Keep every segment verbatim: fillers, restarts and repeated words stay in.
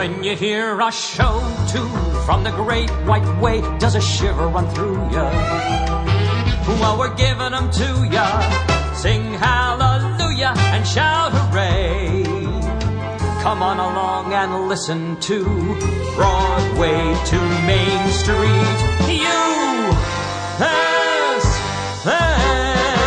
When you hear a show tune from the great white way, does a shiver run through ya? Well, we're giving them to ya. Sing hallelujah and shout hooray. Come on along and listen to Broadway to Main Street. U S A.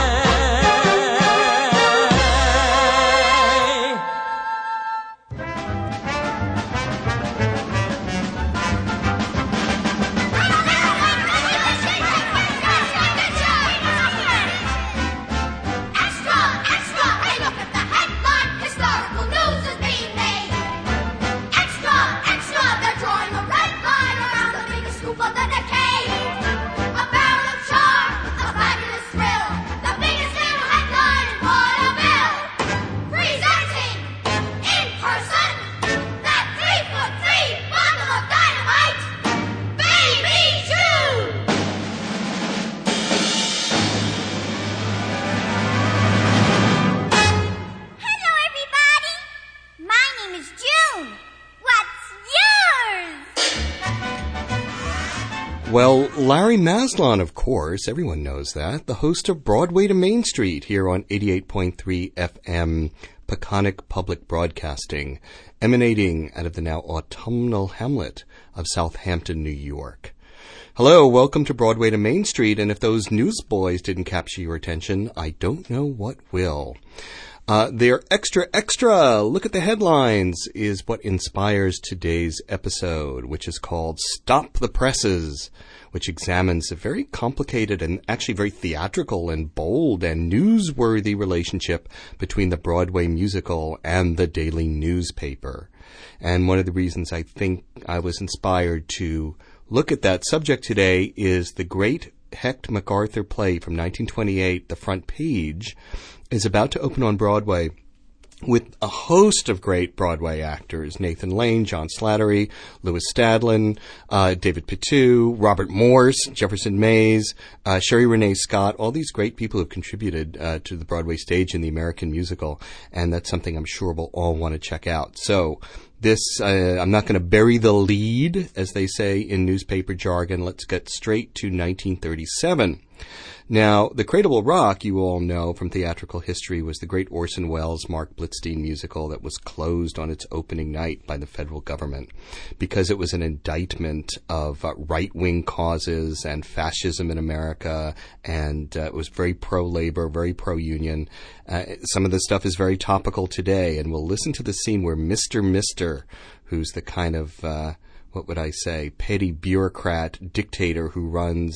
Well, Larry Maslon, of course, everyone knows that, the host of Broadway to Main Street here on eighty-eight point three F M, Peconic Public Broadcasting, emanating out of the now autumnal hamlet of Southampton, New York. Hello, welcome to Broadway to Main Street, and if those newsboys didn't capture your attention, I don't know what will. Uh, they're extra, extra, look at the headlines, is what inspires today's episode, which is called Stop the Presses, which examines a very complicated and actually very theatrical and bold and newsworthy relationship between the Broadway musical and the daily newspaper. And one of the reasons I think I was inspired to look at that subject today is the great Hecht MacArthur play from nineteen twenty-eight, The Front Page, is about to open on Broadway with a host of great Broadway actors: Nathan Lane, John Slattery, Louis Stadlin, uh, David Patu, Robert Morse, Jefferson Mays, uh, Sherry Renee Scott, all these great people who have contributed uh, to the Broadway stage in the American musical, and that's something I'm sure we'll all want to check out. So this, uh, I'm not going to bury the lead, as they say in newspaper jargon. Let's get straight to nineteen thirty-seven. Now, The Cradle Will Rock, you all know from theatrical history, was the great Orson Welles, Mark Blitzstein musical that was closed on its opening night by the federal government because it was an indictment of uh, right-wing causes and fascism in America, and uh, it was very pro-labor, very pro-union. Uh, some of the stuff is very topical today, and we'll listen to the scene where Mister Mister, who's the kind of, uh, what would I say, petty bureaucrat dictator who runs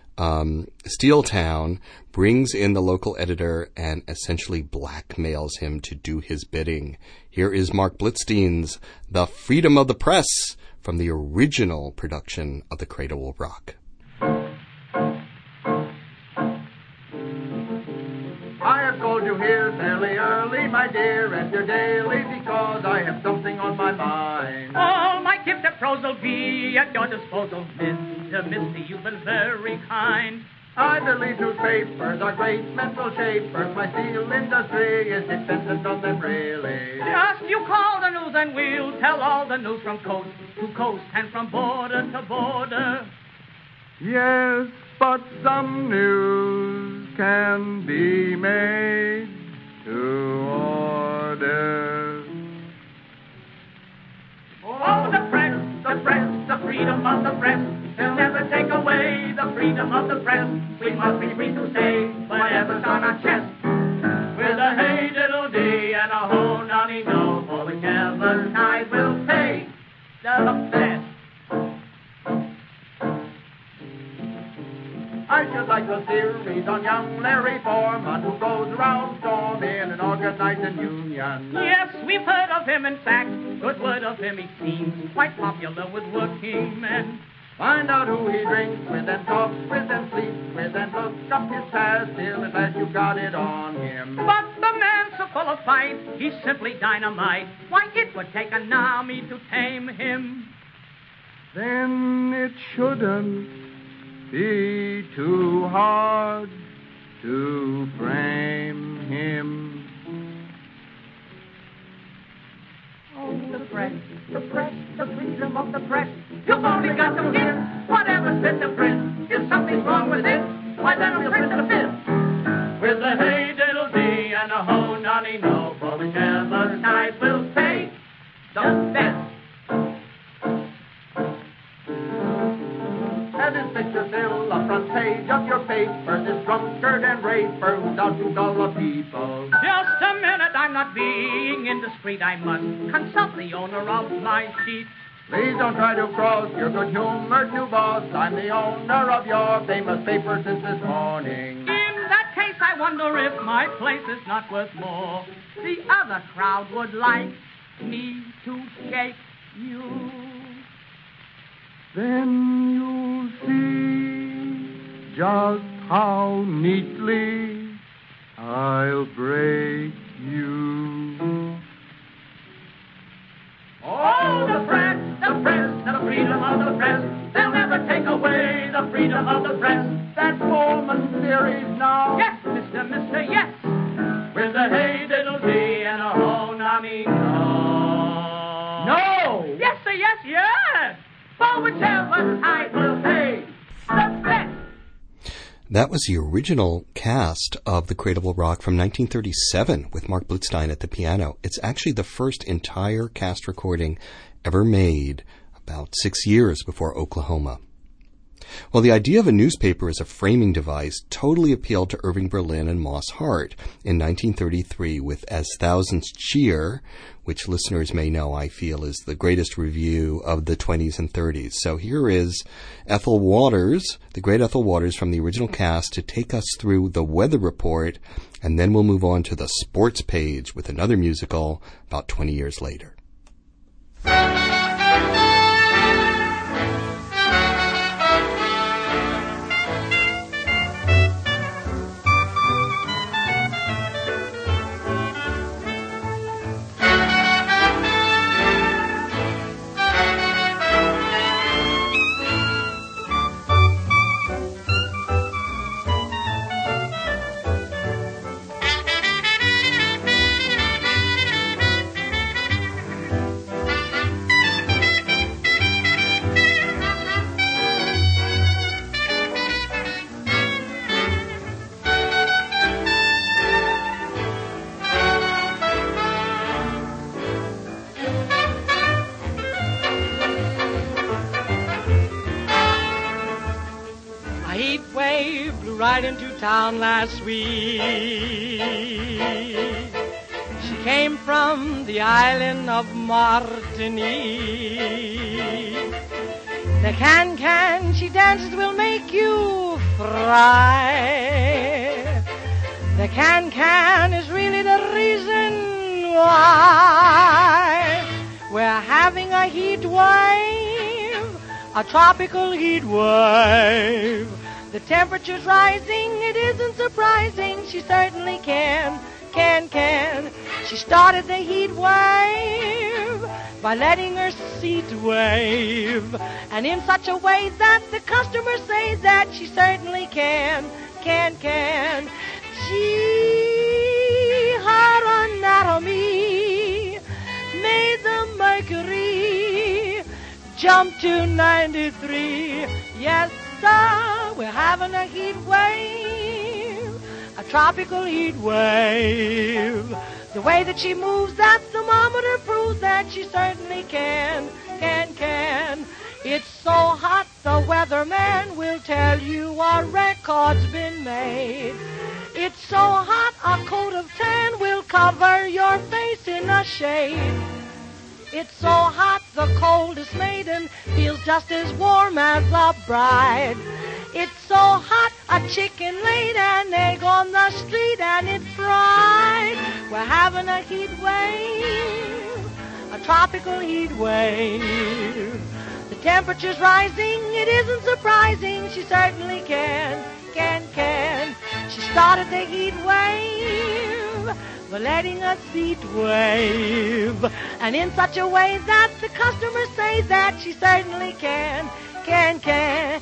Um, Steeltown, brings in the local editor and essentially blackmails him to do his bidding. Here is Mark Blitzstein's The Freedom of the Press from the original production of The Cradle Will Rock. I have called you here fairly early, my dear, and you're daily because I have something on my mind. All my gifts and pros will be at your disposal, Mister Misty, you've been very kind. I believe newspapers are great mental shapers. My steel industry is dependent on them, really. Just you call the news and we'll tell all the news from coast to coast and from border to border. Yes, but some news can be made to order. Oh, the press, the press, the freedom of the press. They'll never take away the freedom of the press. We must be free to say whatever's on our chest. With a hey diddle dee and a ho nonny no, for whichever side will pay the best. I should like a series on young Larry Foreman, who goes around storming and organizing unions. Yes, we've heard of him, in fact. Good word of him, he seems quite popular with working men. Find out who he drinks with and talks with and sleeps with and look up his past till at last you've got it on him. But the man's so full of fight, he's simply dynamite. Why, it would take an army to tame him. Then it shouldn't be too hard to frame him. Oh, the press, the press, and a ho, nonny, no, for whichever side will pay the best. And his picture still on front page of your paper, this drunkard and raper who's out to dull the people. Just a minute, I'm not being indiscreet. I must consult the owner of my seat. Please don't try to cross your good-humored new boss. I'm the owner of your famous paper since this morning. In that case, I wonder if my place is not worth more. The other crowd would like me to shake you. Then you'll see just how neatly I'll break you. Oh, the press, the press, the freedom of the press. They'll never take away the freedom of the press. That Pullman series now. Yes, Mister, Mister, yes. With a hey diddle dee and a ho nonny no. No! Yes, sir, yes, yes. For whichever side will pay the best. That was the original cast of The Cradle Will Rock from nineteen thirty-seven with Mark Blitzstein at the piano. It's actually the first entire cast recording ever made, about six years before Oklahoma. Well, the idea of a newspaper as a framing device totally appealed to Irving Berlin and Moss Hart in nineteen thirty-three with As Thousands Cheer, which listeners may know I feel is the greatest review of the twenties and thirties. So here is Ethel Waters, the great Ethel Waters from the original cast, to take us through the weather report, and then we'll move on to the sports page with another musical about twenty years later. Right into town last week. She came from the island of Martinique. The can-can she dances will make you fry. The can-can is really the reason why we're having a heat wave, a tropical heat wave. The temperature's rising, it isn't surprising. She certainly can, can, can. She started the heat wave by letting her seat wave, and in such a way that the customers say that she certainly can, can, can. Gee, her anatomy made the mercury jump to ninety-three. Yes, sir, we're having a heat wave, a tropical heat wave. The way that she moves, that thermometer proves that she certainly can, can, can. It's so hot, the weatherman will tell you a record's been made. It's so hot, a coat of tan will cover your face in a shade. It's so hot, the coldest maiden feels just as warm as a bride. It's so hot, a chicken laid an egg on the street and it's fried. We're having a heat wave, a tropical heat wave. The temperature's rising, it isn't surprising. She certainly can, can, can. She started the heat wave by letting us heat wave, and in such a way that the customers say that she certainly can, can, can.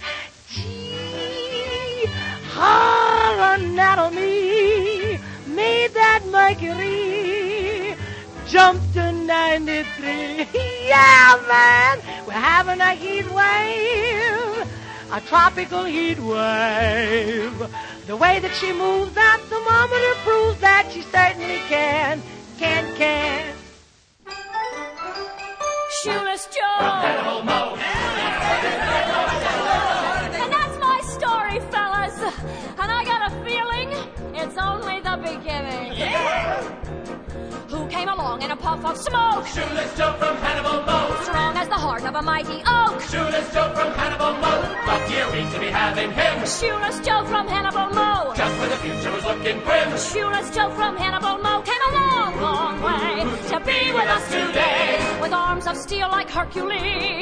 Gee, her anatomy made that mercury jump to ninety-three. Yeah, man, we're having a heat wave, a tropical heat wave. The way that she moves, that thermometer proves that she certainly puff of smoke. Shoeless Joe from Hannibal Moe. Strong as the heart of a mighty oak. Shoeless Joe from Hannibal Moe. Lucky a week to be having him. Shoeless Joe from Hannibal Moe. Just when the future was looking grim. Shoeless Joe from Hannibal Moe came a long, long way to be with us today. With arms of steel like Hercules.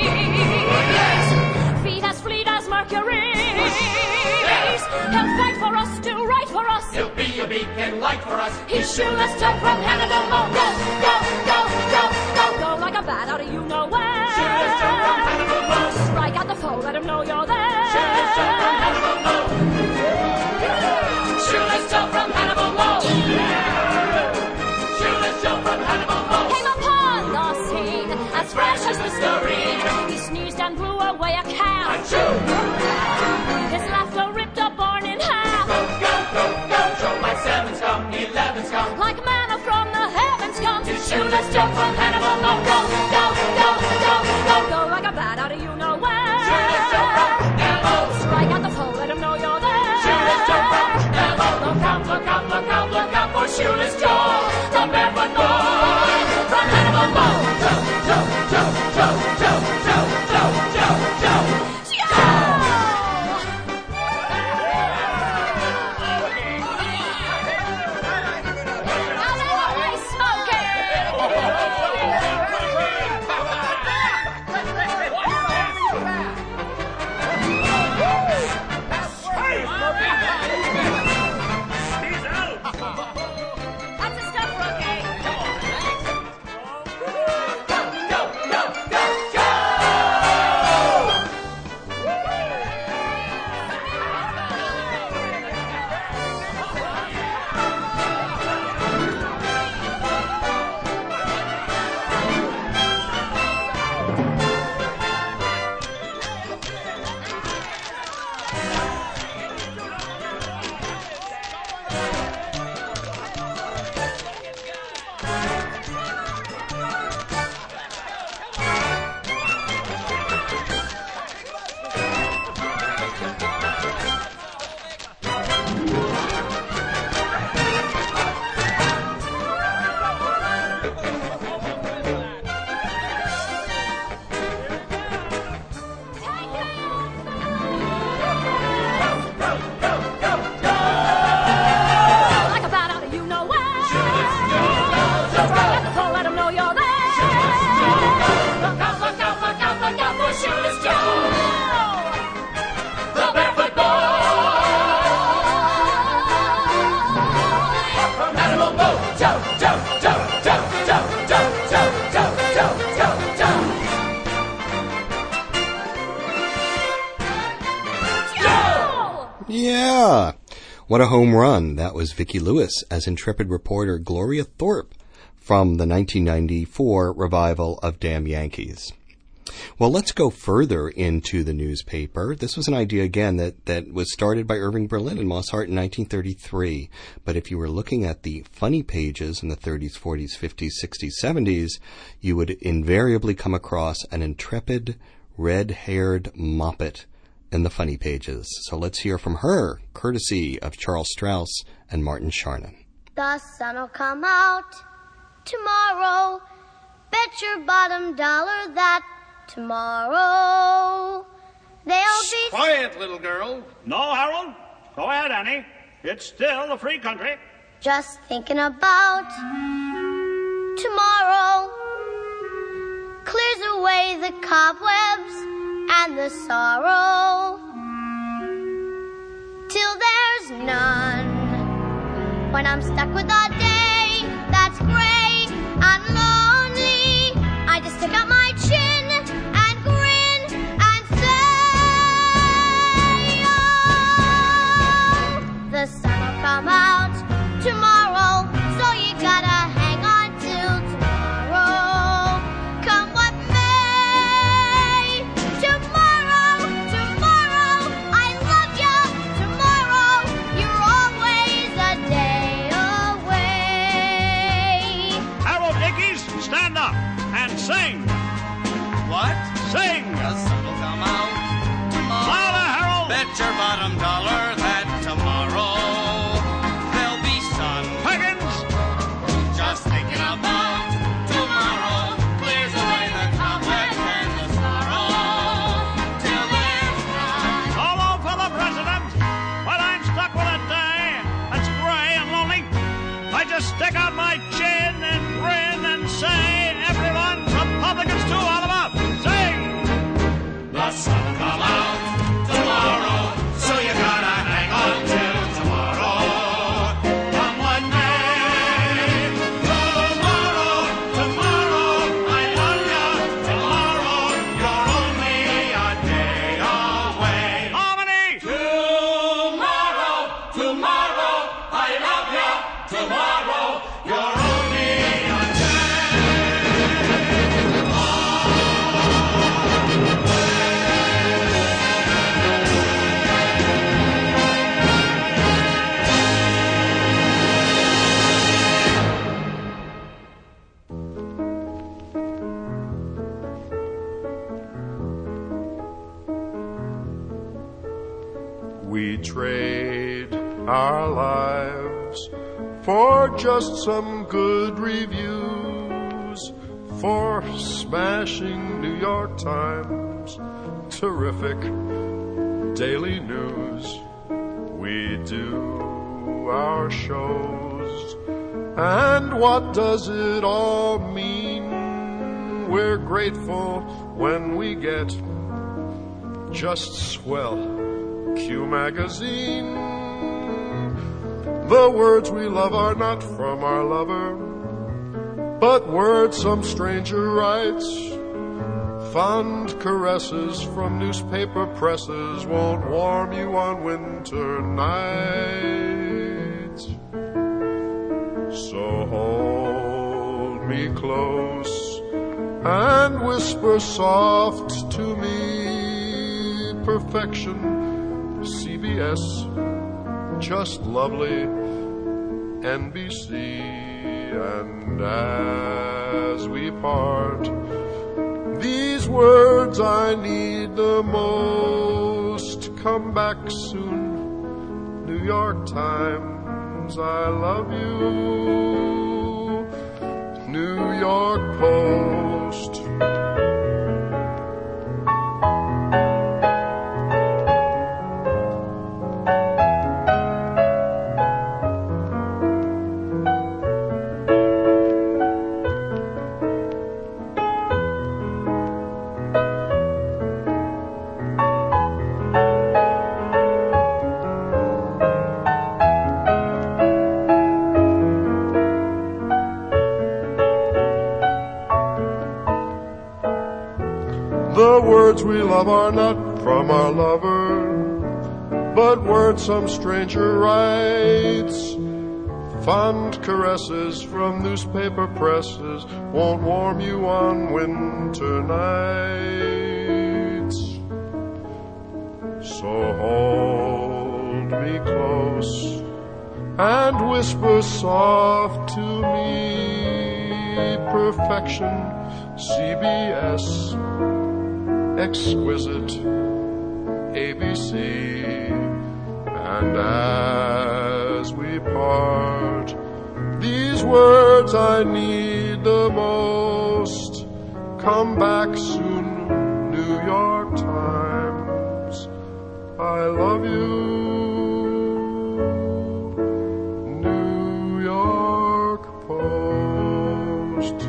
Feet as fleet as Mercury. He'll fight for us, do right for us. He'll be a beacon light for us. He's Shoeless Joe from Hannibal Moe. Go, go, go, go, go, go like a bat out of you know where. Shoeless Joe from Hannibal Moe. Strike at the foe, let him know you're there. Shoeless Joe from Hannibal Moe. Shoeless Joe from Hannibal Moe. Shoeless Joe from Hannibal Moe. Came upon the scene as fresh as the Listerine. He sneezed and blew away a calf. Achoo! His laughter ripped a barn in half. Go, go, go, go, Joe, my sevens come, elevens come. Like manna from the heavens comes. Shoeless Joe from Hannibal Moe. Go, Go, go, go, go, go like a bat out of you know where. Shoeless Joe from Hannibal Moe. Strike at the foe, let him know you're there. Shoeless Joe from Hannibal Moe. Look out, look out, look out, look out for Shoeless Joe, the barefoot boy from Hannibal Moe. Joe, Joe, Joe, Joe, Joe, Joe, Joe, Joe, Joe. Yeah. What a home run. That was Vicki Lewis as intrepid reporter Gloria Thorpe from the nineteen ninety-four revival of Damn Yankees. Well, let's go further into the newspaper. This was an idea, again, that, that was started by Irving Berlin and Moss Hart in nineteen thirty-three. But if you were looking at the funny pages in the thirties, forties, fifties, sixties, seventies, you would invariably come across an intrepid, red-haired moppet in the funny pages. So let's hear from her, courtesy of Charles Strauss and Martin Charnin. The sun'll come out tomorrow. Bet your bottom dollar that tomorrow there'll be... Quiet, little girl. No, Harold. Go ahead, Annie. It's still a free country. Just thinking about tomorrow clears away the cobwebs and the sorrow till there's none. When I'm stuck with a day that's gray and lonely, I just stick out my chin and grin and say, oh, the sun'll come out tomorrow, so you gotta hang on till tomorrow. Come what may, tomorrow, tomorrow, I love you, tomorrow, you're always a day away. Harold Ickes, stand up and sing. What? Sing. The sun'll come out tomorrow. Louder, Harold. Bet your bottom dollar that tomorrow there'll be sun. Higgins. Just thinking about out my chin and grin and say, everyone, Republicans too, all of up. Sing! The sun will come out tomorrow, so you gotta hang on till tomorrow. Come what may. Tomorrow, tomorrow, I love ya. Tomorrow, you're only a day away. Harmony! Tomorrow, tomorrow, I love ya. Tomorrow, you're only a We trade our lives for just some good reviews, for smashing New York Times, terrific daily news. We do our shows, and what does it all mean? We're grateful when we get just swell Q Magazine. The words we love are not from our lover, but words some stranger writes. Fond caresses from newspaper presses won't warm you on winter nights. So hold me close and whisper soft to me, perfection, C B S, just lovely, N B C. And as we part, these words I need the most. Come back soon, New York Times, I love you. New York Post. The words we love are not from our lover, but words some stranger writes. Fond caresses from newspaper presses won't warm you on winter nights. So hold me close and whisper soft to me, perfection, C B S, exquisite, A B C. And as we part, these words I need the most. Come back soon, New York Times, I love you. New York Post.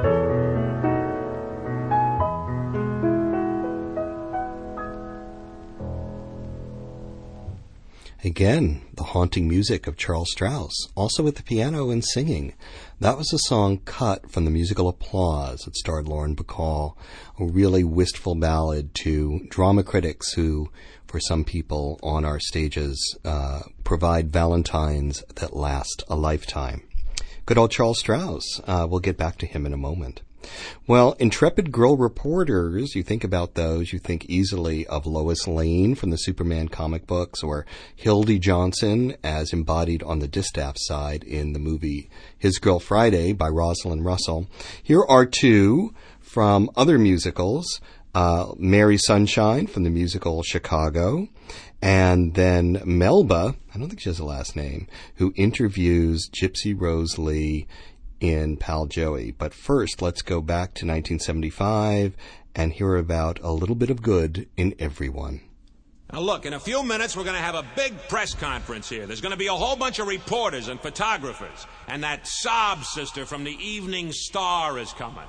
Again, the haunting music of Charles Strauss, also with the piano and singing. That was a song cut from the musical Applause. It starred Lauren Bacall, a really wistful ballad to drama critics who, for some people on our stages, uh, provide valentines that last a lifetime. Good old Charles Strauss. Uh, we'll get back to him in a moment. Well, intrepid girl reporters, you think about those, you think easily of Lois Lane from the Superman comic books, or Hildy Johnson as embodied on the distaff side in the movie His Girl Friday by Rosalind Russell. Here are two from other musicals, uh, Mary Sunshine from the musical Chicago, and then Melba, I don't think she has a last name, who interviews Gypsy Rose Lee in Pal Joey. But first, let's go back to nineteen seventy-five and hear about A Little Bit of Good in Everyone. Now, look, in a few minutes, we're going to have a big press conference here. There's going to be a whole bunch of reporters and photographers. And that sob sister from the Evening Star is coming.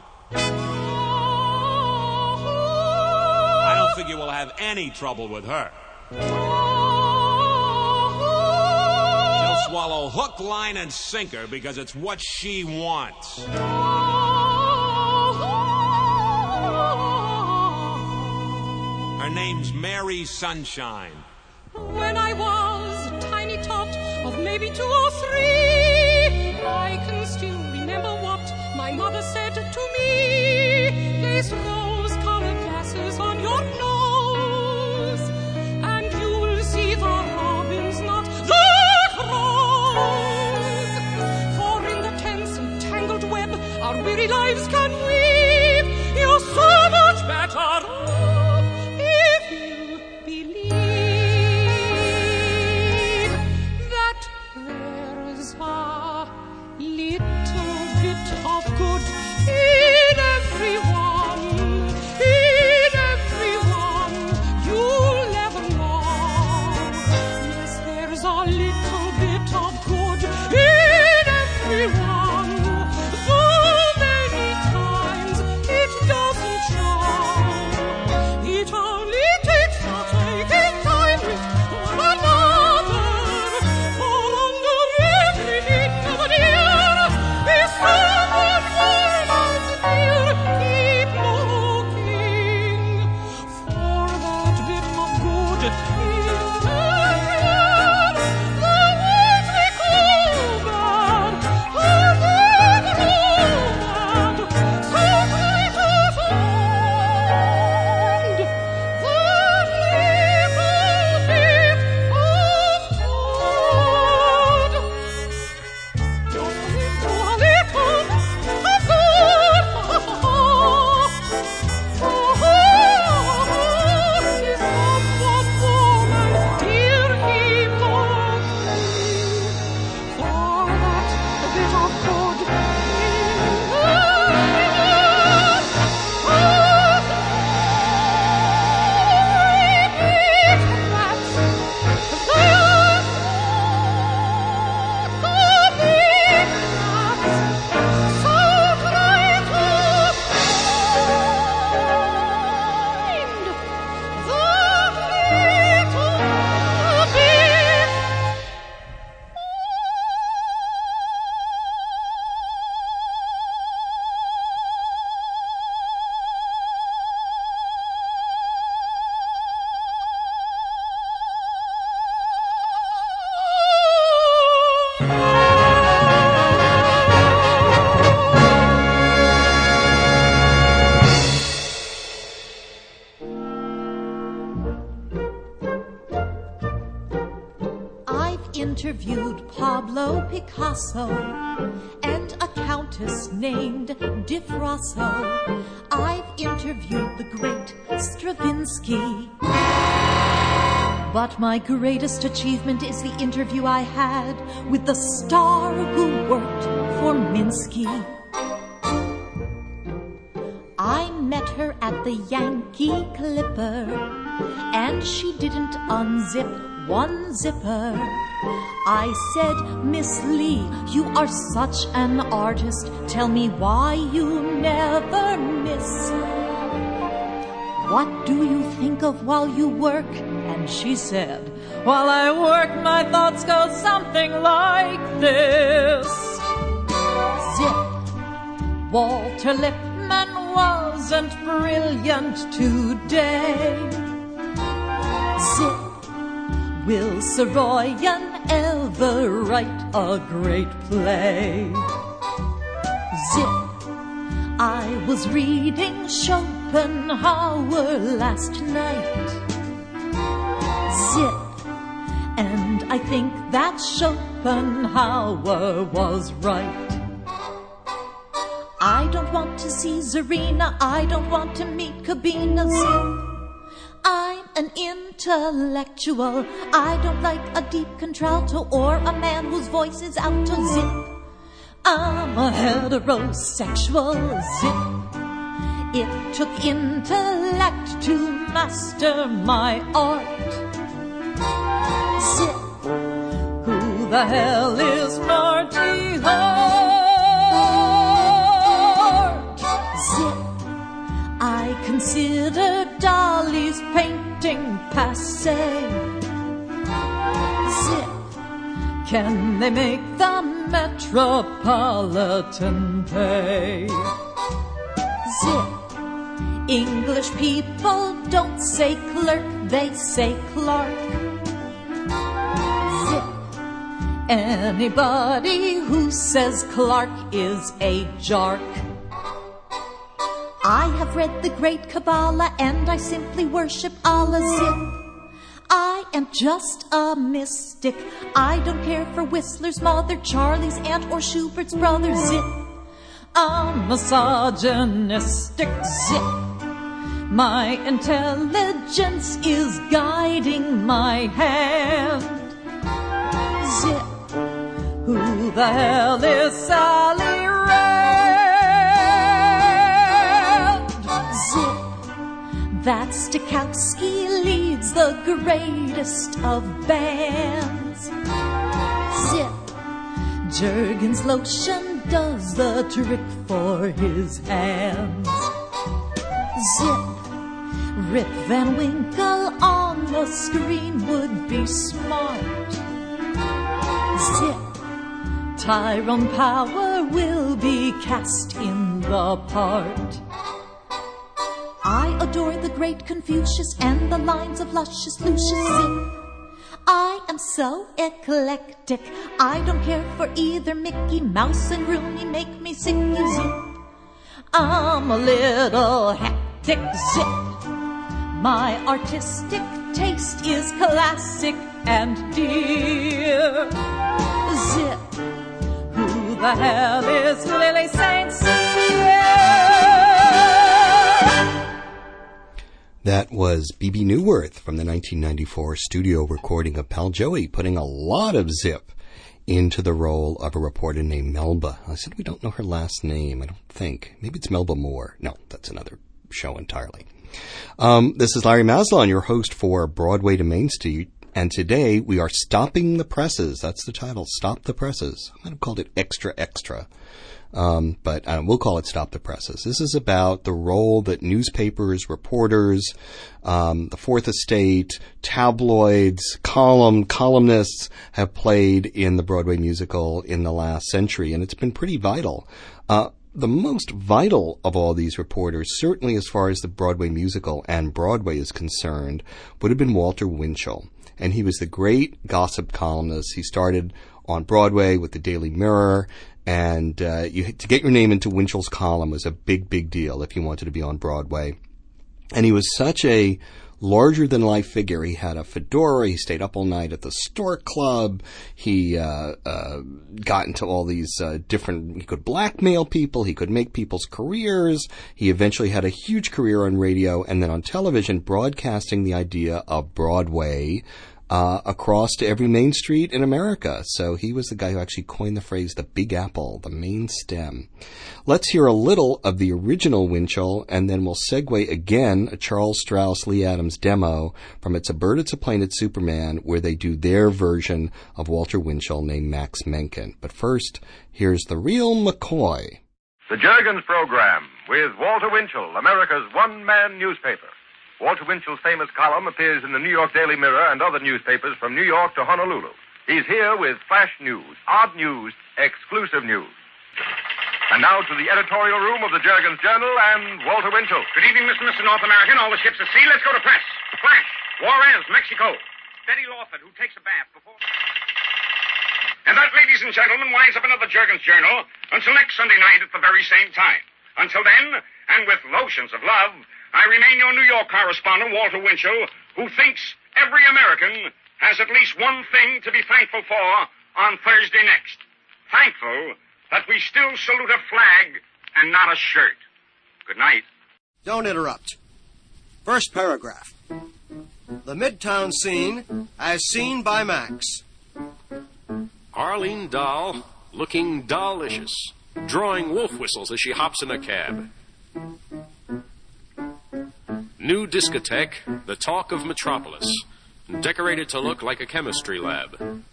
I don't figure we'll have any trouble with her. She'll swallow hook, line, and sinker because it's what she wants. Her name's Mary Sunshine. When I was a tiny tot of maybe two or three, I can still remember what my mother said to me. Place rose-colored glasses on your nose, and you will see the robins, not the crows. For in the tense and tangled web our weary lives can weave, you're so much better off. Interviewed Pablo Picasso and a countess named DiFrasso. I've interviewed the great Stravinsky. But my greatest achievement is the interview I had with the star who worked for Minsky. I met her at the Yankee Clipper, and she didn't unzip one zipper. I said, Miss Lee, you are such an artist. Tell me why you never miss. What do you think of while you work? And she said, while I work, my thoughts go something like this. Zip, Walter Lippmann wasn't brilliant today. Zip, will Saroyan ever write a great play? Zip, I was reading Schopenhauer last night. Zip, and I think that Schopenhauer was right. I don't want to see Zarina, I don't want to meet Kabina. Zip, I'm an intellectual. I don't like a deep contralto or a man whose voice is alto. Zip, I'm a heterosexual. Zip, it took intellect to master my art. Zip. Who the hell is Marty Hart? Zip. I consider Dolly's painting passé. Zip. Can they make the Metropolitan pay? Zip. English people don't say clerk, they say Clark. Zip. Anybody who says Clark is a jark. I have read the great Kabbalah and I simply worship Allah. Zip. I am just a mystic. I don't care for Whistler's mother, Charlie's aunt, or Schubert's brother. Zip. I'm misogynistic. Zip. My intelligence is guiding my hand. Zip. Who the hell is Sally Rand? Zip. That Stokowski leads the greatest of bands. Zip. Jergens lotion does the trick for his hands. Zip. Rip Van Winkle on the screen would be smart. Zip. Tyrone Power will be cast in the part. I adore the great Confucius and the lines of luscious Lucius. Zip. I am so eclectic. I don't care for either Mickey Mouse and Rooney make me sick. You zip. I'm a little hectic. Zip. My artistic taste is classic and dear. Zip. Who the hell is Lily Saint Cyr? That was B B Newworth from the nineteen ninety-four studio recording of Pal Joey, putting a lot of zip into the role of a reporter named Melba. I said we don't know her last name, I don't think. Maybe it's Melba Moore. No, that's another show entirely. Um, this is Larry Maslon, your host for Broadway to Main Street, and today we are stopping the presses. That's the title, Stop the Presses. I might have called it Extra Extra, um, but uh, we'll call it Stop the Presses. This is about the role that newspapers, reporters, um, the Fourth Estate, tabloids, column columnists have played in the Broadway musical in the last century, and it's been pretty vital. Uh, The most vital of all these reporters, certainly as far as the Broadway musical and Broadway is concerned, would have been Walter Winchell. And he was the great gossip columnist. He started on Broadway with the Daily Mirror, and uh, you, to get your name into Winchell's column was a big, big deal if you wanted to be on Broadway. And he was such a larger-than-life figure. He had a fedora. He stayed up all night at the Stork Club. He uh, uh, got into all these uh, different... He could blackmail people. He could make people's careers. He eventually had a huge career on radio and then on television, broadcasting the idea of Broadway uh, across to every main street in America. So he was the guy who actually coined the phrase the Big Apple, the main stem. Let's hear a little of the original Winchell, and then we'll segue again a Charles Strauss, Lee Adams demo from It's a Bird, It's a Plane, It's Superman, where they do their version of Walter Winchell named Max Menken. But first, here's the real McCoy. The Jergens Program with Walter Winchell, America's one-man newspaper. Walter Winchell's famous column appears in the New York Daily Mirror and other newspapers from New York to Honolulu. He's here with flash news, odd news, exclusive news. And now to the editorial room of the Jergens Journal and Walter Winchell. Good evening, Mister Mister North American. All the ships at sea. Let's go to press. Flash. Juarez, Mexico. Betty Lawford, who takes a bath before... And that, ladies and gentlemen, winds up another Jergens Journal until next Sunday night at the very same time. Until then, and with lotions of love, I remain your New York correspondent, Walter Winchell, who thinks every American has at least one thing to be thankful for on Thursday next. Thankful that we still salute a flag and not a shirt. Good night. Don't interrupt. First paragraph. The Midtown scene as seen by Max. Arlene Dahl, looking dollicious, drawing wolf whistles as she hops in a cab. New discotheque, the talk of Metropolis. decorated to look like a chemistry lab.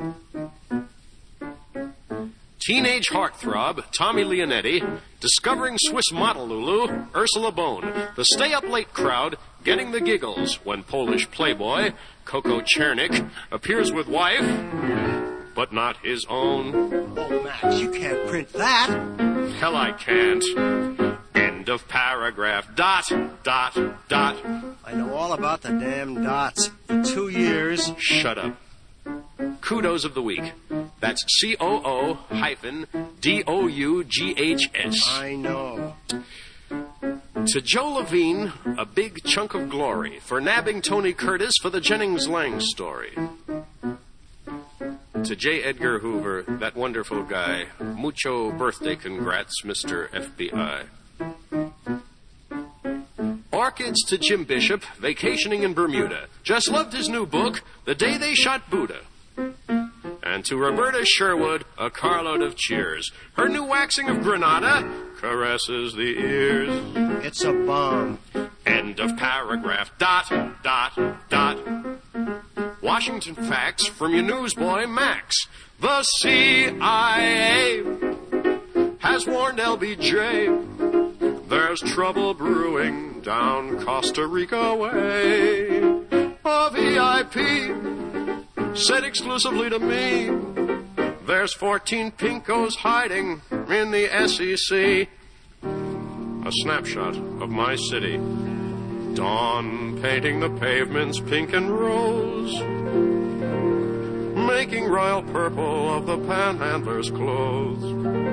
Teenage heartthrob Tommy Leonetti, discovering Swiss model Lulu Ursula Bone, the stay-up-late crowd getting the giggles when Polish playboy Coco Chernik appears with wife, but not his own. Oh, Max, you can't print that. Hell, I can't. End of paragraph. Dot, dot, dot. I know all about the damn dots. For two years. Shut up. Kudos of the week. That's C O O hyphen D O U G H S. I know. To Joe Levine, a big chunk of glory for nabbing Tony Curtis for the Jennings Lang story. To J. Edgar Hoover, that wonderful guy, mucho birthday congrats, Mister F B I. Orchids to Jim Bishop, vacationing in Bermuda. Just loved his new book, The Day They Shot Buddha. And to Roberta Sherwood, a carload of cheers. Her new waxing of Granada caresses the ears. It's a bomb. End of paragraph. Dot, dot, dot. Washington facts from your newsboy, Max. The C I A has warned L B J there's trouble brewing down Costa Rica way. A V I P said exclusively to me, there's fourteen pinkos hiding in the S E C. A snapshot of my city. Dawn painting the pavements pink and rose, making royal purple of the panhandler's clothes,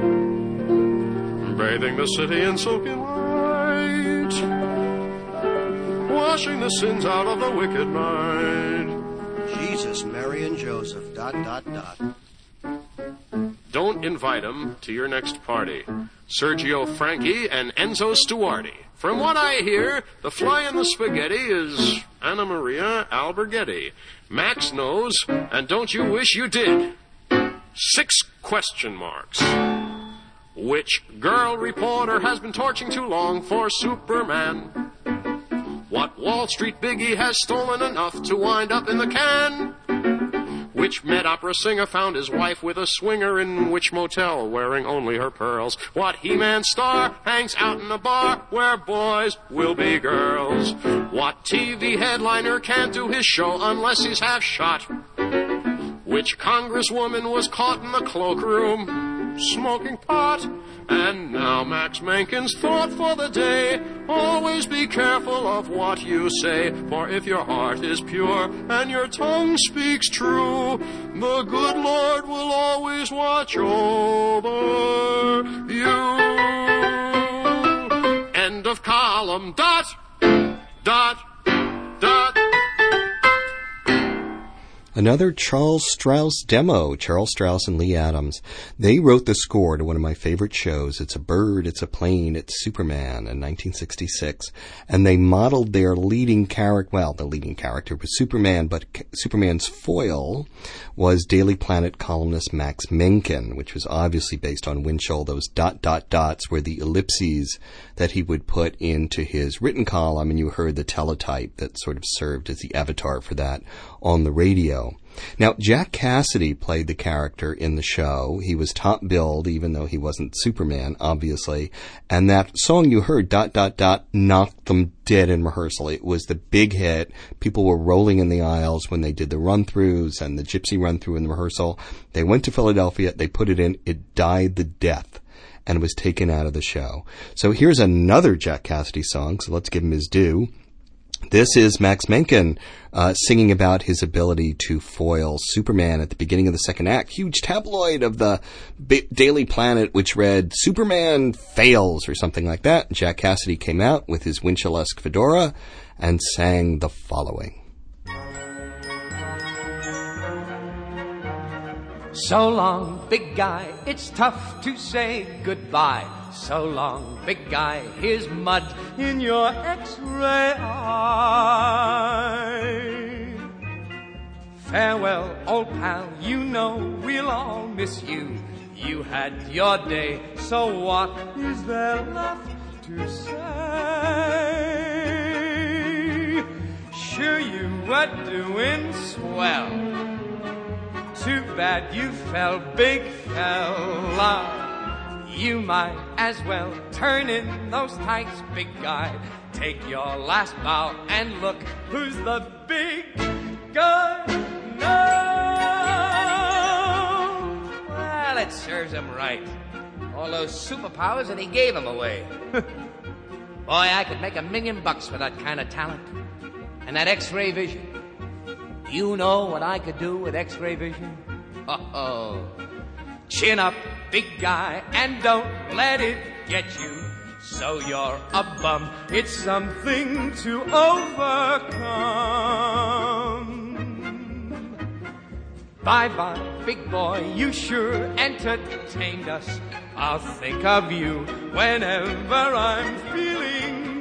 bathing the city in silky light, washing the sins out of the wicked mind. Jesus, Mary, and Joseph, dot, dot, dot. Don't invite them to your next party. Sergio Franchi and Enzo Stuardi. From what I hear, the fly in the spaghetti is Anna Maria Alberghetti. Max knows, and don't you wish you did? Six question marks. Which girl reporter has been torching too long for Superman? What Wall Street biggie has stolen enough to wind up in the can? Which mid-opera singer found his wife with a swinger in which motel wearing only her pearls? What He-Man star hangs out in a bar where boys will be girls? What T V headliner can't do his show unless he's half shot? Which congresswoman was caught in the cloakroom smoking pot? And now Max Menken's thought for the day: always be careful of what you say, for if your heart is pure and your tongue speaks true, the good Lord will always watch over you. End of column. Dot, dot, dot. Another Charles Strouse demo, Charles Strouse and Lee Adams. They wrote the score to one of my favorite shows. It's a bird, it's a plane, it's Superman in nineteen sixty-six. And they modeled their leading character, well, the leading character was Superman, but Superman's foil was Daily Planet columnist Max Menken, which was obviously based on Winchell. Those dot, dot, dots were the ellipses that he would put into his written column, and you heard the teletype that sort of served as the avatar for that on the radio. Now, Jack Cassidy played the character in the show. He was top billed, even though he wasn't Superman, obviously. And that song you heard, dot, dot, dot, knocked them dead in rehearsal. It was the big hit. People were rolling in the aisles when they did the run-throughs and the gypsy run-through in the rehearsal. They went to Philadelphia. They put it in. It died the death and was taken out of the show. So here's another Jack Cassidy song, so let's give him his due. This is Max Menken uh, singing about his ability to foil Superman at the beginning of the second act. Huge tabloid of the B- Daily Planet, which read, Superman fails, or something like that. Jack Cassidy came out with his Winchell-esque fedora and sang the following. So long, big guy, it's tough to say goodbye. So long, big guy, here's mud in your X-ray eye. Farewell, old pal, you know we'll all miss you. You had your day, so what is there left to say? sure you were doing swell. Too bad you fell, big fella. You might as well turn in those tights, big guy. Take your last bow and look who's the big guy now. Well, it serves him right. All those superpowers and he gave them away. Boy, I could make a million bucks with that kind of talent. And that X-ray vision. You know what I could do with X-ray vision? Oh, chin up, big guy, and don't let it get you. So you're a bum, it's something to overcome. Bye-bye, big boy, you sure entertained us. I'll think of you whenever I'm feeling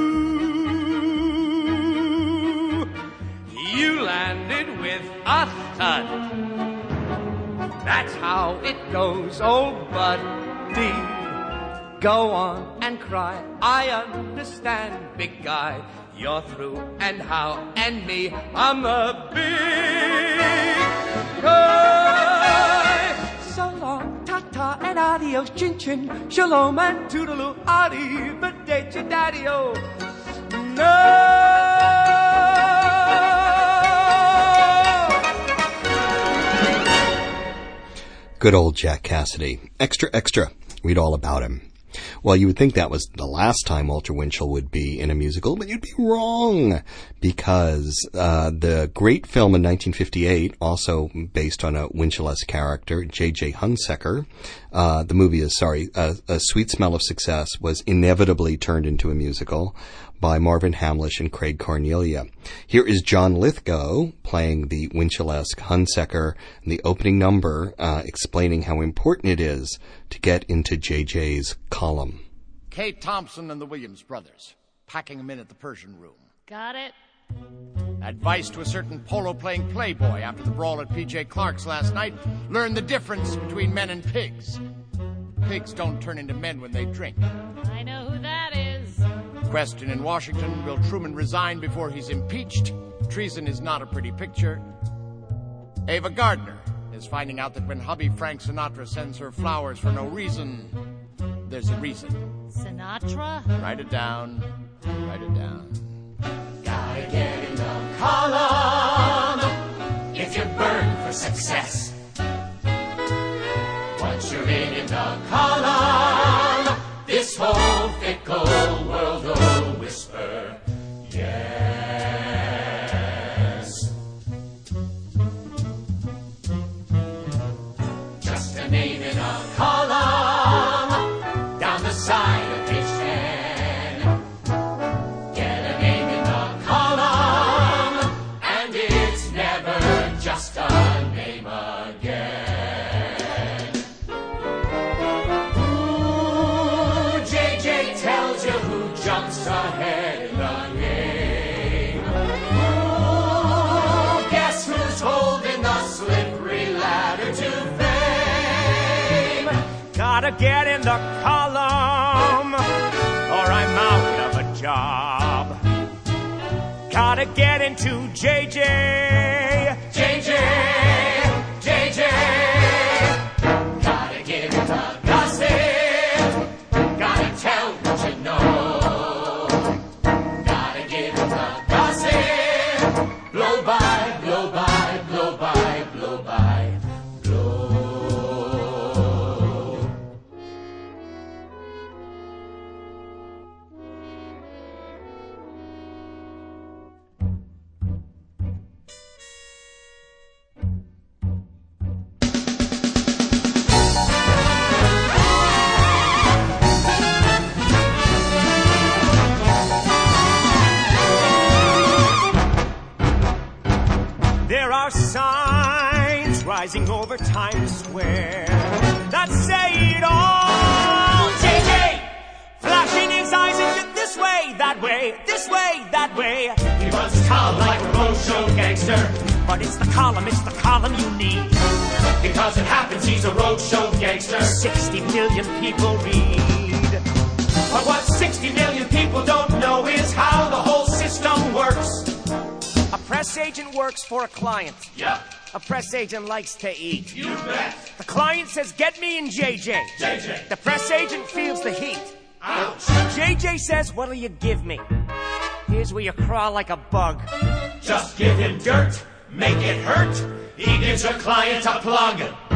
blue. You landed with a thud. That's how it goes, old buddy. Go on and cry, I understand, big guy. You're through, and how, and me, I'm a big guy. So long, ta-ta, and adios, chin-chin, shalom, and toodaloo, adi, but date your daddy-o. No! Good old Jack Cassidy. Extra, extra. Read all about him. Well, you would think that was the last time Walter Winchell would be in a musical, but you'd be wrong, because uh, the great film in nineteen fifty-eight, also based on a Winchell-esque character, J J Hunsaker, uh, the movie is, sorry, uh, A Sweet Smell of Success, was inevitably turned into a musical by Marvin Hamlish and Craig Cornelia. Here is John Lithgow playing the Winchell-esque Hunsaker in the opening number, uh, explaining how important it is to get into J J's column. Kate Thompson and the Williams brothers, packing them in at the Persian room. Got it. Advice to a certain polo-playing playboy after the brawl at P J Clark's last night. Learn the difference between men and pigs. Pigs don't turn into men when they drink. I know who that is. Question in Washington, will Truman resign before he's impeached? Treason is not a pretty picture. Ava Gardner is finding out that when hubby Frank Sinatra sends her flowers for no reason, there's a reason. Sinatra? Write it down. Write it down. Gotta get in the column if you burn for success. Once you're in, in the column, this whole fickle world will whisper, yes. Just a name in a column down the side of page ten. Get a name in the column, and it's never just a name again. Jumps ahead in the game. Ooh, guess who's holding the slippery ladder to fame? Gotta get in the column, or I'm out of a job. Gotta get into J J. J J, J J. Gotta get into gossip. Gotta tell what you know. Blow by, blow by, blow by, blow by, blow. There are signs rising over Times Square that say it all. J J, flashing his eyes at you this way, that way, this way, that way. He runs his column like a roadshow gangster. But it's the column, it's the column you need. Because it happens, he's a roadshow gangster. Sixty million people read. But what sixty million people don't know is how the whole system works. press agent works for a client. Yep. A press agent likes to eat. You bet. The client says, get me in J J. J J. The press agent feels the heat. Ouch. J J says, what'll you give me? Here's where you crawl like a bug. Just give him dirt, make it hurt. He gives your client a plug.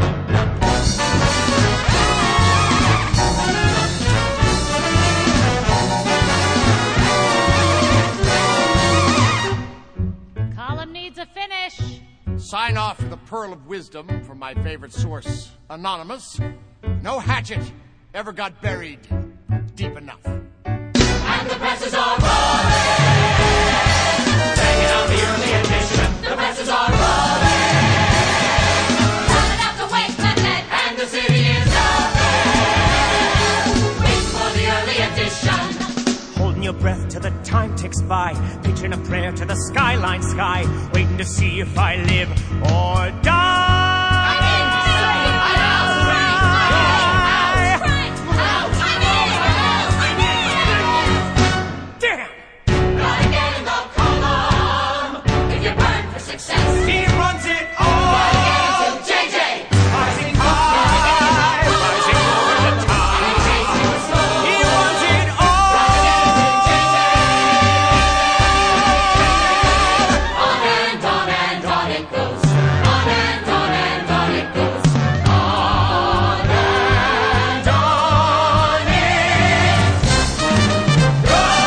Column needs a finish. Sign off for the pearl of wisdom from my favorite source, Anonymous. No hatchet ever got buried deep enough. And the presses are rolling. Banging out the early edition. The presses are rolling. Coming out the Wasteland, and the city is open. Wait for the early edition. Holding your breath till the time ticks by. Pitching a prayer to the skyline sky. Waiting to see if I live or die. He runs it all. J J. Rising high. Rising over the tide. He runs it all. On and on and on it goes. On and on and on it goes. On and on it goes.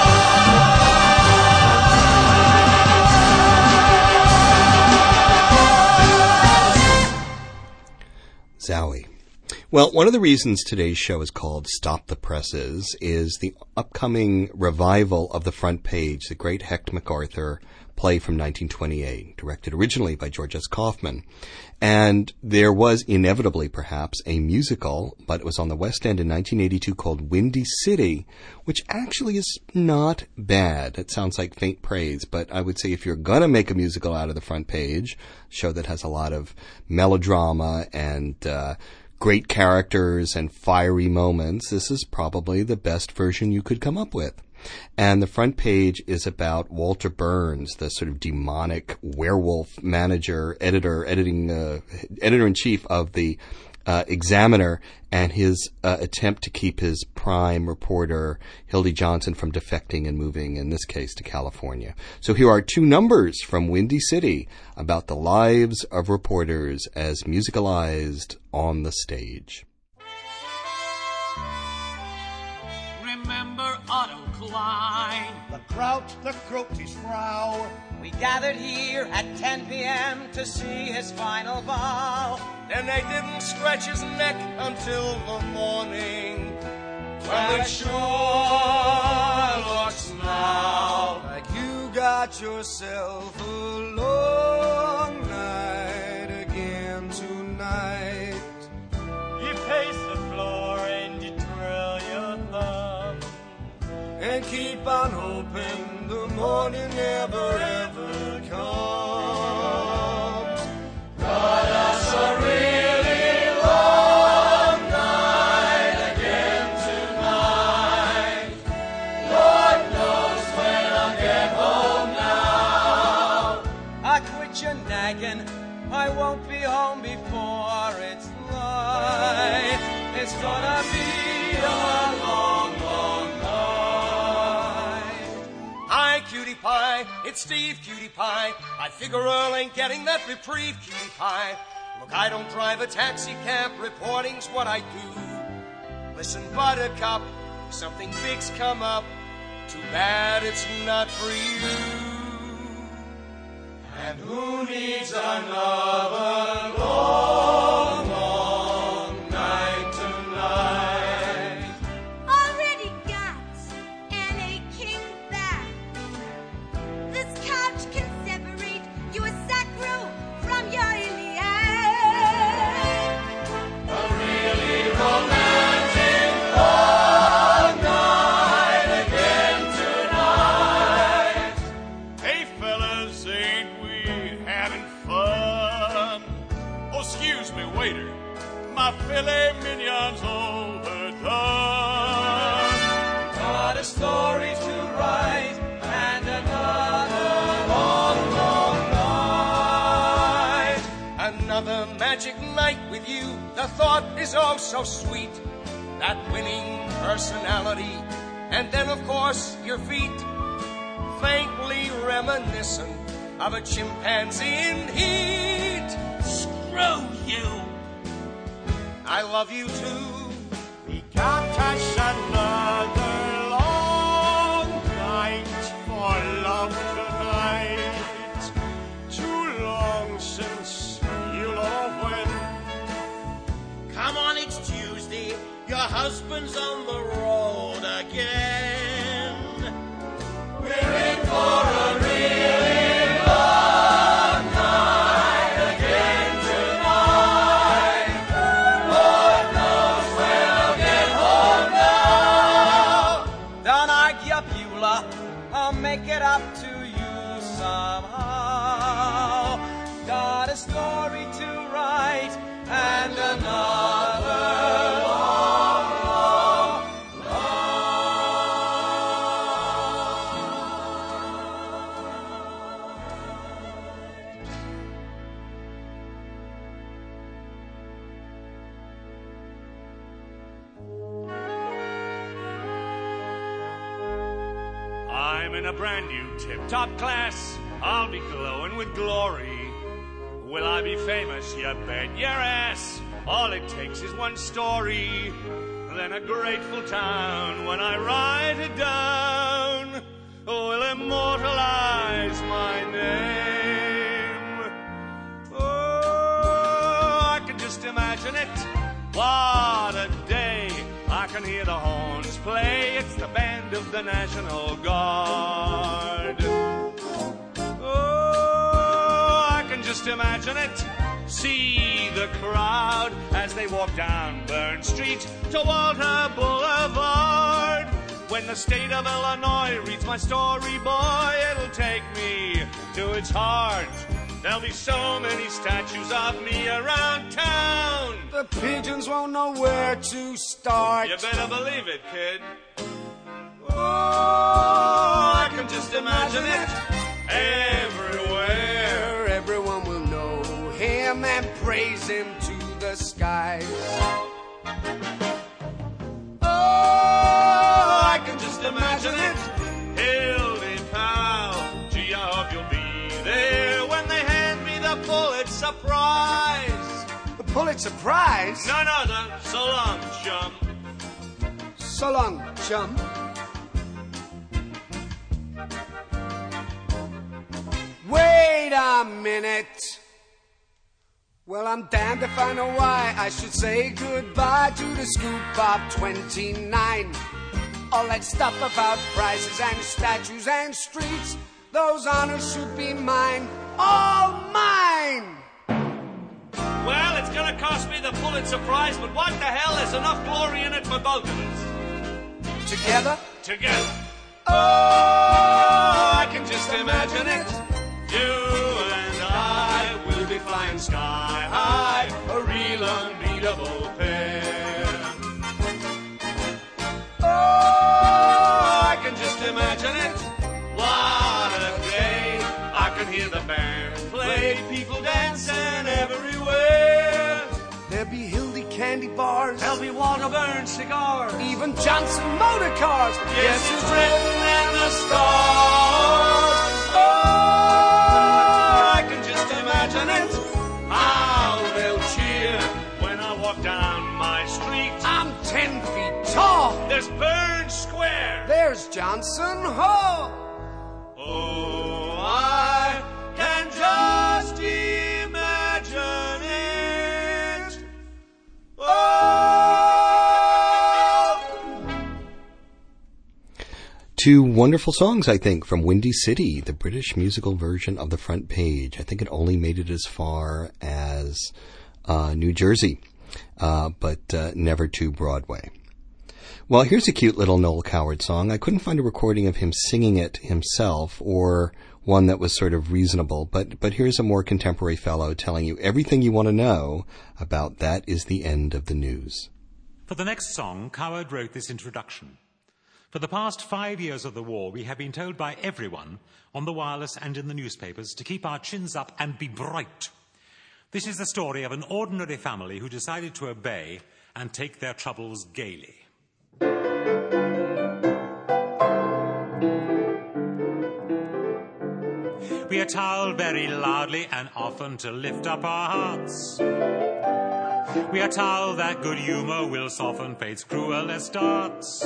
Zowie. Well, one of the reasons today's show is called Stop the Presses is the upcoming revival of The Front Page, the great Hecht MacArthur play from nineteen twenty-eight, directed originally by George S. Kaufman. And there was inevitably, perhaps, a musical, but it was on the West End in nineteen eighty-two called Windy City, which actually is not bad. It sounds like faint praise, but I would say if you're going to make a musical out of The Front Page, a show that has a lot of melodrama and uh, great characters and fiery moments, this is probably the best version you could come up with. And The Front Page is about Walter Burns, the sort of demonic werewolf manager, editor, editing, uh, editor-in-chief of the uh, Examiner, and his uh, attempt to keep his prime reporter, Hildy Johnson, from defecting and moving, in this case, to California. So here are two numbers from Windy City about the lives of reporters as musicalized on the stage. Remember Otto Klein, the Kraut, the Crotis Frau. We gathered here at ten p.m. to see his final bow. And they didn't scratch his neck until the morning. Well, it sure looks now like you got yourself a long night again tonight. You pace the floor and you twirl your thumb and keep on hoping the morning never ever comes. Got us a really long night again tonight. Lord knows when I'll get home now. I quit your nagging, I won't be home before it's light. It's gonna be a long, long night. Hi, cutie pie, it's Steve, cutie pie. I figure Earl ain't getting that reprieve, cutie pie. Look, I don't drive a taxi cab, reporting's what I do. Listen, buttercup, something big's come up. Too bad it's not for you. And who needs another long, long night tonight? Already got an aching back. This couch can separate your sacro from your iliac. A really romantic long night again tonight. Hey, fellas, ain't we having fun? Oh, excuse night with you. The thought is oh so sweet, that winning personality. And then, of course, your feet, faintly reminiscent of a chimpanzee in heat. Screw you. I love you too. We can't touch another long night for love tonight. Too long since you know when. Come on, it's Tuesday. Your husband's on the road again. We're in for a really long night again tonight. Lord knows when I'll get home now. Don't argue, Beulah. I'll make it up to you somehow. Got a story to write and another long, long, I'm in a brand new tip-top class. I'll be glowing with glory. Will I be famous? You bet your ass. All it takes is one story, then a grateful town. When I write it down, will immortalize my name. Oh, I can just imagine it. What a day. I can hear the horns play. It's the band of the National Guard. Oh, I can just imagine it. See the crowd as they walk down Burn Street to Walter Boulevard. When the state of Illinois reads my story, boy, it'll take me to its heart. There'll be so many statues of me around town. The pigeons won't know where to start. You better believe it, kid. Oh, I can just imagine it everywhere. Everyone will know him and praise him to the skies. Oh, I can just imagine it. Hildy pal, gee, I hope you'll be there when they hand me the Pulitzer Prize. The Pulitzer Prize? No, no, the so long, chum. So long, chum. Wait a minute. Well, I'm damned if I know why I should say goodbye to the Scoop of twenty-nine. All that stuff about prizes and statues and streets, those honors should be mine, all mine. Well, it's gonna cost me the Pulitzer Prize, but what the hell, there's enough glory in it for both of us. Together? Together. Oh, I can just imagine it. You and I will be flying sky high, a real unbeatable pair. Oh, I can just imagine it. What a day. I can hear the band play, people dancing everywhere. There'll be Hildy candy bars. There'll be Walter Burns cigars. Even Johnson motor cars. Yes, it's written in the stars. Oh, I can just imagine it. How they'll cheer when I walk down my street. I'm ten feet tall. There's Burns Square. There's Johnson Hall. Oh, I can just imagine it. Oh. Two wonderful songs, I think, from Windy City, the British musical version of The Front Page. I think it only made it as far as uh, New Jersey, uh, but uh, never to Broadway. Well, here's a cute little Noel Coward song. I couldn't find a recording of him singing it himself or one that was sort of reasonable, but but here's a more contemporary fellow telling you everything you want to know about That Is the End of the News. For the next song, Coward wrote this introduction. For the past five years of the war, we have been told by everyone, on the wireless and in the newspapers, to keep our chins up and be bright. This is the story of an ordinary family who decided to obey and take their troubles gaily. We are told very loudly and often to lift up our hearts. We are told that good humour will soften fate's cruelest darts.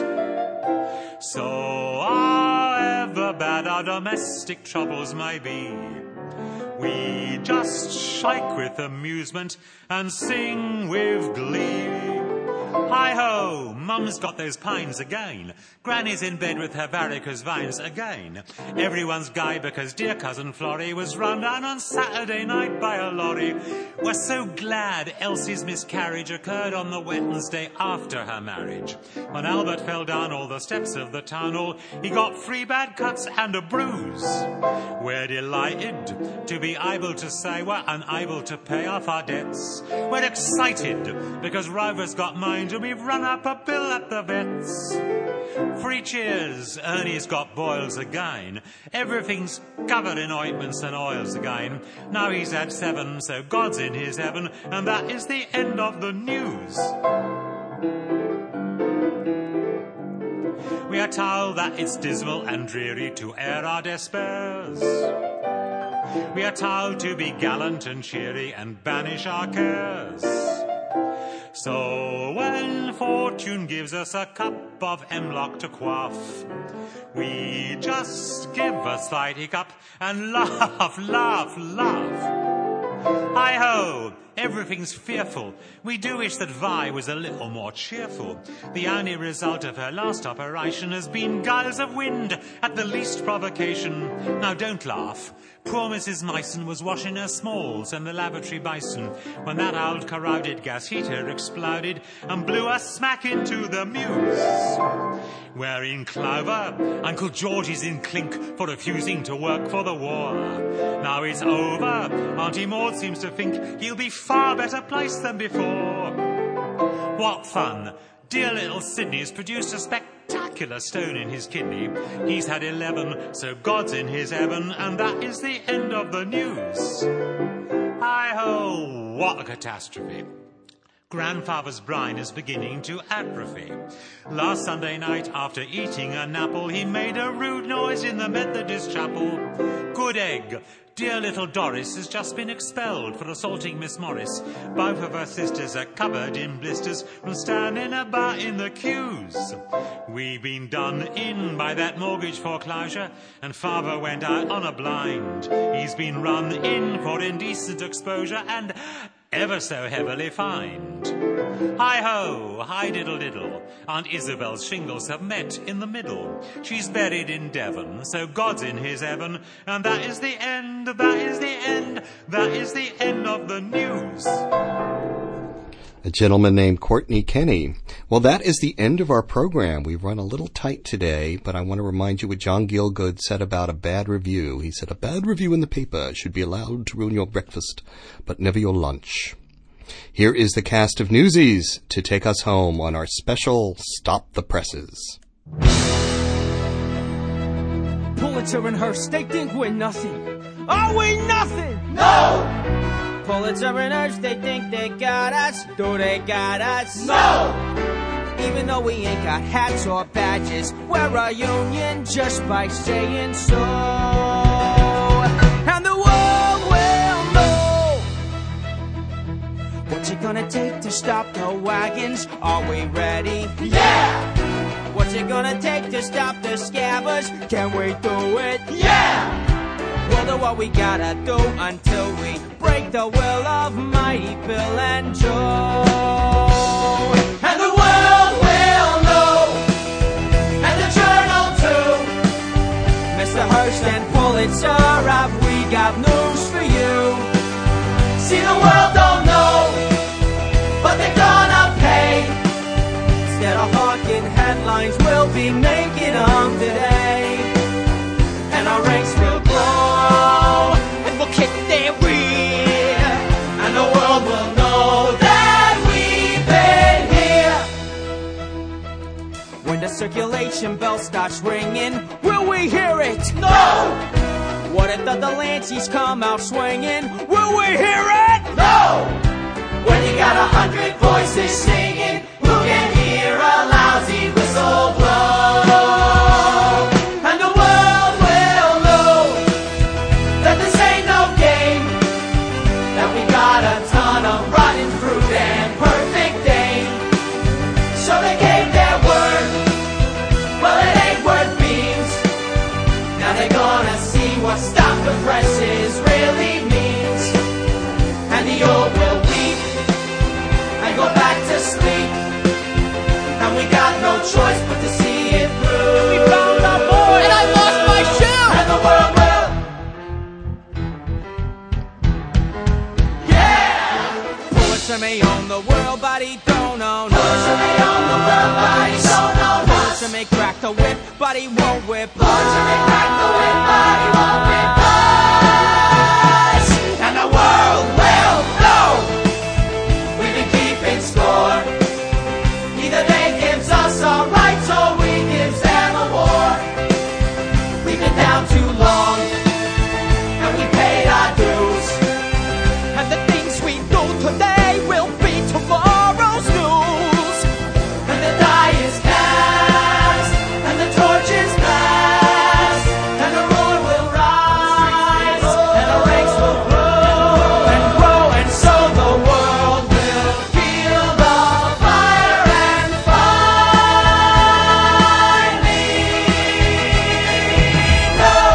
So, however bad our domestic troubles may be, we just shake with amusement and sing with glee. Hi-ho, Mum's got those pines again. Granny's in bed with her varicose veins again. Everyone's gay because dear cousin Florrie was run down on Saturday night by a lorry. We're so glad Elsie's miscarriage occurred on the Wednesday after her marriage. When Albert fell down all the steps of the town hall, he got three bad cuts and a bruise. We're delighted to be able to say we're unable to pay off our debts. We're excited because Rover's got mine and we've run up a bill at the vets. Three cheers, Ernie's got boils again. Everything's covered in ointments and oils again. Now he's at seven, so God's in his heaven, and that is the end of the news. We are told that it's dismal and dreary to air our despairs. We are told to be gallant and cheery and banish our cares. So when fortune gives us a cup of hemlock to quaff, we just give a slight hiccup and laugh, laugh, laugh. Hi-ho, everything's fearful. We do wish that Vi was a little more cheerful. The only result of her last operation has been gales of wind at the least provocation. Now don't laugh. Poor Missus Myson was washing her smalls in the lavatory basin when that old corroded gas heater exploded and blew us smack into the mews. We're in clover. Uncle George is in clink for refusing to work for the war. Now it's over. Auntie Maud seems to think he'll be far better placed than before. What fun. Dear little Sydney's produced a spectacular stone in his kidney. He's had eleven, so God's in his heaven, and that is the end of the news. Hi-ho, what a catastrophe. Grandfather's brain is beginning to atrophy. Last Sunday night, after eating an apple, he made a rude noise in the Methodist chapel. Good egg. Dear little Doris has just been expelled for assaulting Miss Morris. Both of her sisters are covered in blisters from standing about in the queues. We've been done in by that mortgage foreclosure, and Father went out on a blind. He's been run in for indecent exposure and ever so heavily fined. Hi-ho, hi-diddle-diddle. Aunt Isabel's shingles have met in the middle. She's buried in Devon, so God's in his heaven, and that is the end, that is the end, that is the end of the news. A gentleman named Courtney Kenny. Well, that is the end of our program. We've run a little tight today, but I want to remind you what John Gielgud said about a bad review. He said, a bad review in the paper should be allowed to ruin your breakfast, but never your lunch. Here is the cast of Newsies to take us home on our special Stop the Presses. Pulitzer and Hearst, they think we're nothing. Are we nothing? No! Pulitzer and Hearst, they think they got us. Do they got us? No! Even though we ain't got hats or badges, we're a union just by saying so. And the world will know. What's it gonna take to stop the wagons? Are we ready? Yeah! What's it gonna take to stop the scabbers? Can we do it? Yeah! We'll do what we gotta do until we break the will of mighty Bill and Joe. And the world will know, and the journal too. Mister Hearst and Pulitzer, have we got news for you? See, the world don't know, but they're gonna pay. Instead of hawking headlines, we'll be making them today. And our ranks will grow, and we'll kick their rear, and the world will know that we've been here. When the circulation bell starts ringing, will we hear it? No! What if the Delanceys come out swinging? Will we hear it? it? No! When you got a hundred voices singing, who can hear a lousy whistle blow? And the world will know that this ain't no game, that we got a ton of rotten fruit and perfect aim. So they gave their word, well it ain't worth beans. Now they're gonna see what stop the presses really means. And the old will weep and go back to sleep, and we got no choice but to see it through. And we found our boy, and I lost my shoe, and the world will. Yeah! Bullets may own the world, but he don't own us. Bullets may own the world, but he don't own us. Bullets may crack the whip, but he won't whip us. Bullets may crack the whip, but he won't whip us. And the world will know we've been keeping score. Either they gives us our rights or we gives them a war. We've been down too long and we paid our dues. And the things we do today will be tomorrow's news. And the die is cast and the torch is passed, and the roar will rise and the ranks will grow and grow, and so the world will feel the fire and finally know.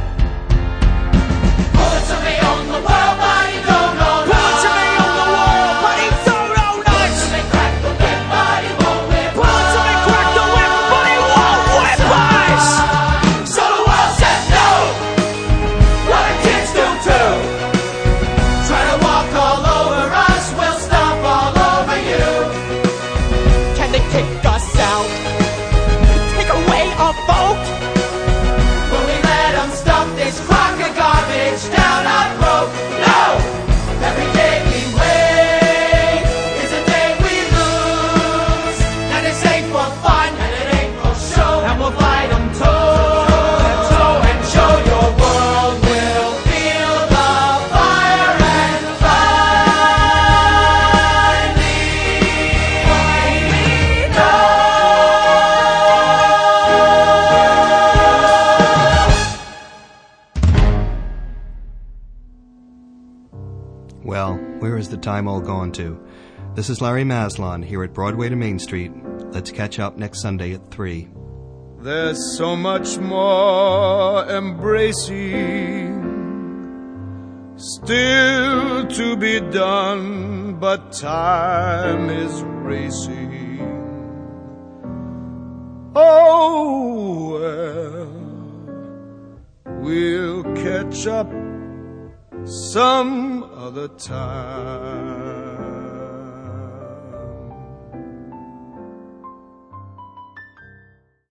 Pulitzer may own the world, but he don't own us. Pulitzer may own the world, but he don't own us. Pulitzer may crack the whip, but he won't whip us. Pulitzer may crack the whip, but he won't whip us. So the world says no. What our kids do too. Try to walk all over us, we'll stomp all over you. Can they kick us out? Take away our vote? When we let them stuff this crock of garbage down our throat. No! Every day we wait is a day we lose. And this ain't for fun, and it ain't for show. And we'll fight them toe to toe and show your world will feel the fire and finally know. Well, where is the time all gone to? This is Larry Maslon here at Broadway to Main Street. Let's catch up next Sunday at three. There's so much more embracing still to be done, but time is racing. Oh, well, we'll catch up some other time.